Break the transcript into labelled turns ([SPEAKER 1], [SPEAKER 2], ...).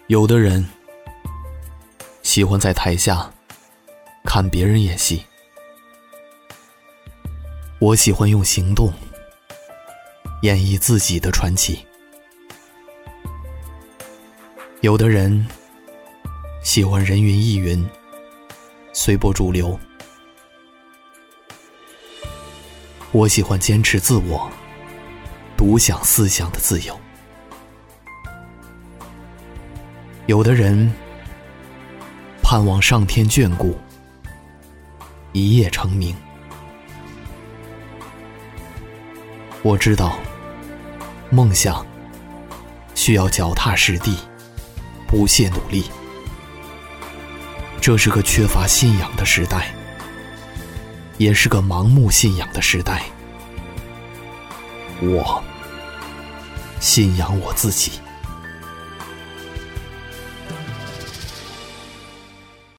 [SPEAKER 1] 有的人喜欢在台下看别人演戏，我喜欢用行动演绎自己的传奇。有的人喜欢人云亦云，随波逐流，我喜欢坚持自我，独享思想的自由。有的人盼望上天眷顾，一夜成名。我知道梦想需要脚踏实地，不懈努力。这是个缺乏信仰的时代，也是个盲目信仰的时代。我信仰我自己。